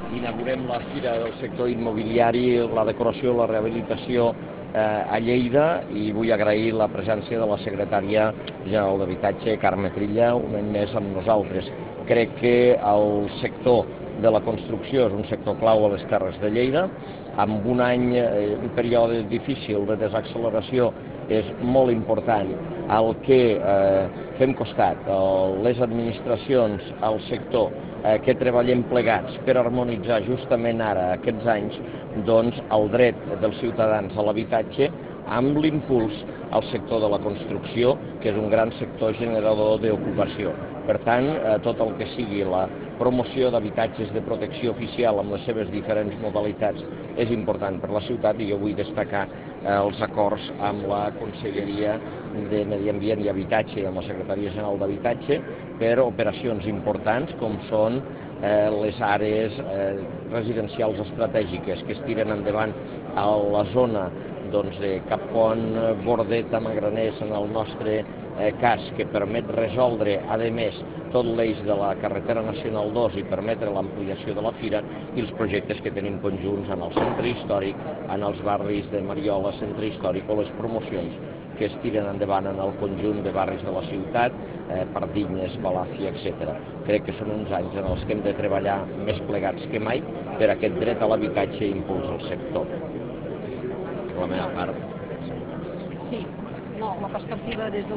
inaugurem la Fira del Sector Immobiliari, la decoració, la rehabilitació a Lleida, i vull agrair la presència de la secretària general d'Habitatge, Carme Trilla, un any més amb nosaltres. Crec que el sector de la construcció és un sector clau a les Terres de Lleida. Amb un any, un període difícil de desacceleració, és molt important el que fem costat les administracions, al sector, que treballem plegats per harmonitzar justament ara, aquests anys, doncs, el dret dels ciutadans a l'habitatge amb l'impuls al sector de la construcció, que és un gran sector generador d'ocupació. Per tant, tot el que sigui la promoció d'habitatges de protecció oficial amb les seves diferents modalitats és important per la ciutat, i jo vull destacar els acords amb la Conselleria de Medi Ambient i Habitatge i amb la Secretaria General d'Habitatge per operacions importants com són les àrees residencials estratègiques que es tiren endavant a la zona de Cappont, Bordeta, Magraners, en el nostre cas, que permet resoldre, a més, tot l'eix de la carretera nacional 2 i permetre l'ampliació de la fira, i els projectes que tenim conjunts en el centre històric, en els barris de Mariola, centre històric, o les promocions que es tiren endavant en el conjunt de barris de la ciutat, Pardinyes, Balàfia, etc. Crec que són uns anys en els que hem de treballar més plegats que mai per aquest dret a l'habitatge i impuls al sector. Per la meva part. Sí, no, la perspectiva des del